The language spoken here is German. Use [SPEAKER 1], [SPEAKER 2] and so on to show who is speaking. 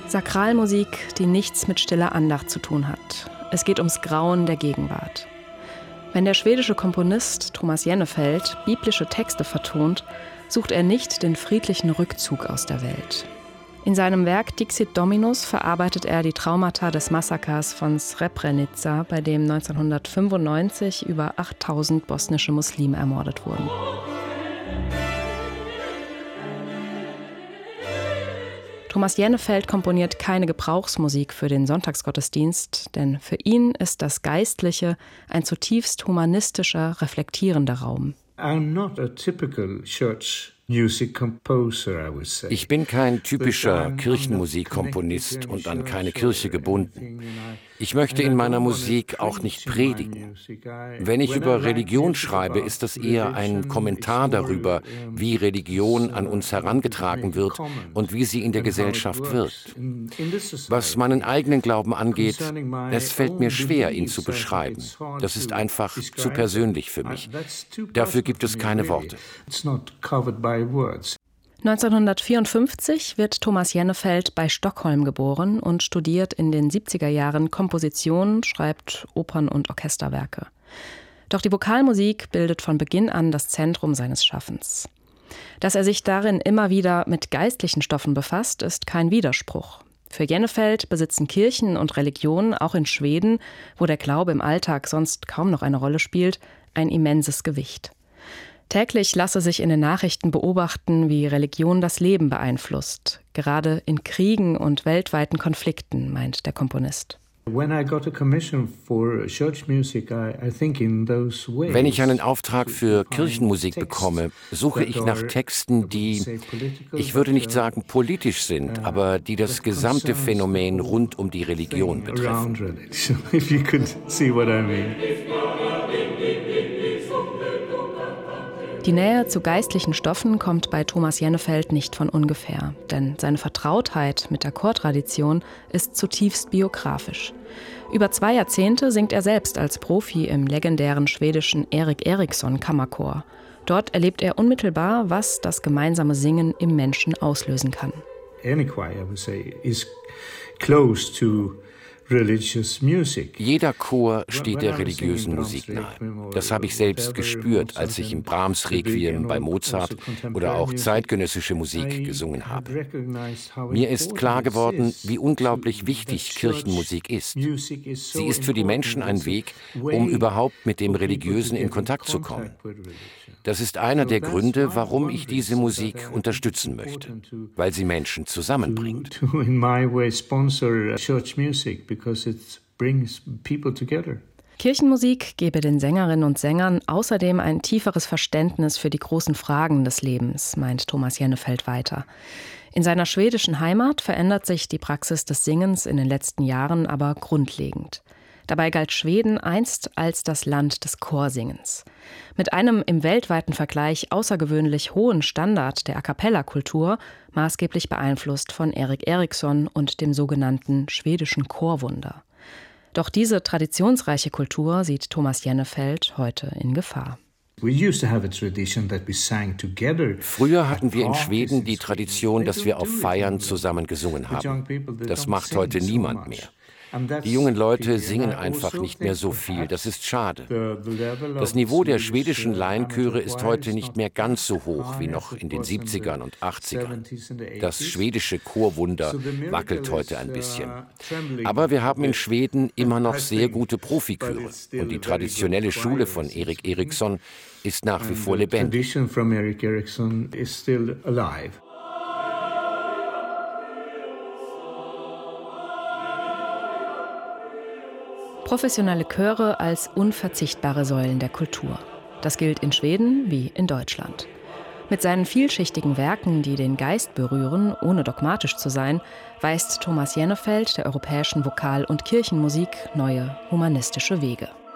[SPEAKER 1] Sakralmusik, die nichts mit stiller Andacht zu tun hat. Es geht ums Grauen der Gegenwart. Wenn der schwedische Komponist Thomas Jennefeld biblische Texte vertont, sucht er nicht den friedlichen Rückzug aus der Welt. In seinem Werk Dixit Dominus verarbeitet er die Traumata des Massakers von Srebrenica, bei dem 1995 über 8000 bosnische Muslime ermordet wurden. Thomas Jennefeld komponiert keine Gebrauchsmusik für den Sonntagsgottesdienst, denn für ihn ist das Geistliche ein zutiefst humanistischer, reflektierender Raum.
[SPEAKER 2] I'm not a typical church music composer, I would say.
[SPEAKER 3] Ich bin kein typischer Kirchenmusikkomponist und an keine Kirche gebunden. Ich möchte in meiner Musik auch nicht predigen. Wenn ich über Religion schreibe, ist das eher ein Kommentar darüber, wie Religion an uns herangetragen wird und wie sie in der Gesellschaft wirkt. Was meinen eigenen Glauben angeht, es fällt mir schwer, ihn zu beschreiben. Das ist einfach zu persönlich für mich. Dafür gibt es keine Worte.
[SPEAKER 1] 1954 wird Thomas Jennefeld bei Stockholm geboren und studiert in den 70er Jahren Komposition, schreibt Opern- und Orchesterwerke. Doch die Vokalmusik bildet von Beginn an das Zentrum seines Schaffens. Dass er sich darin immer wieder mit geistlichen Stoffen befasst, ist kein Widerspruch. Für Jennefeld besitzen Kirchen und Religionen auch in Schweden, wo der Glaube im Alltag sonst kaum noch eine Rolle spielt, ein immenses Gewicht. Täglich lasse sich in den Nachrichten beobachten, wie Religion das Leben beeinflusst, gerade in Kriegen und weltweiten Konflikten, meint der Komponist.
[SPEAKER 3] Wenn ich einen Auftrag für Kirchenmusik bekomme, suche ich nach Texten, die, ich würde nicht sagen politisch sind, aber die das gesamte Phänomen rund um die Religion betreffen.
[SPEAKER 1] Die Nähe zu geistlichen Stoffen kommt bei Thomas Jennefeld nicht von ungefähr, denn seine Vertrautheit mit der Chortradition ist zutiefst biografisch. Über 2 Jahrzehnte singt er selbst als Profi im legendären schwedischen Erik Eriksson Kammerchor. Dort erlebt er unmittelbar, was das gemeinsame Singen im Menschen auslösen kann.
[SPEAKER 2] Any choir, I would say, is close to religious music.
[SPEAKER 3] Jeder Chor steht der religiösen Musik nahe. Das habe ich selbst gespürt, als ich im Brahms-Requiem bei Mozart oder auch zeitgenössische Musik gesungen habe. Mir ist klar geworden, wie unglaublich wichtig Kirchenmusik ist. Sie ist für die Menschen ein Weg, um überhaupt mit dem Religiösen in Kontakt zu kommen. Das ist einer der Gründe, warum ich diese Musik unterstützen möchte, weil sie Menschen zusammenbringt.
[SPEAKER 1] Kirchenmusik gebe den Sängerinnen und Sängern außerdem ein tieferes Verständnis für die großen Fragen des Lebens, meint Thomas Jennefeld weiter. In seiner schwedischen Heimat verändert sich die Praxis des Singens in den letzten Jahren aber grundlegend. Dabei galt Schweden einst als das Land des Chorsingens. Mit einem im weltweiten Vergleich außergewöhnlich hohen Standard der A-cappella-Kultur, maßgeblich beeinflusst von Erik Eriksson und dem sogenannten schwedischen Chorwunder. Doch diese traditionsreiche Kultur sieht Thomas Jennefeld heute in Gefahr.
[SPEAKER 3] Früher hatten wir in Schweden die Tradition, dass wir auf Feiern zusammen gesungen haben. Das macht heute niemand mehr. Die jungen Leute singen einfach nicht mehr so viel, das ist schade. Das Niveau der schwedischen Laienchöre ist heute nicht mehr ganz so hoch wie noch in den 70ern und 80ern. Das schwedische Chorwunder wackelt heute ein bisschen. Aber wir haben in Schweden immer noch sehr gute Profichöre und die traditionelle Schule von Erik Eriksson ist nach wie vor lebendig.
[SPEAKER 1] Professionelle Chöre als unverzichtbare Säulen der Kultur. Das gilt in Schweden wie in Deutschland. Mit seinen vielschichtigen Werken, die den Geist berühren, ohne dogmatisch zu sein, weist Thomas Jennefeld der europäischen Vokal- und Kirchenmusik neue humanistische Wege.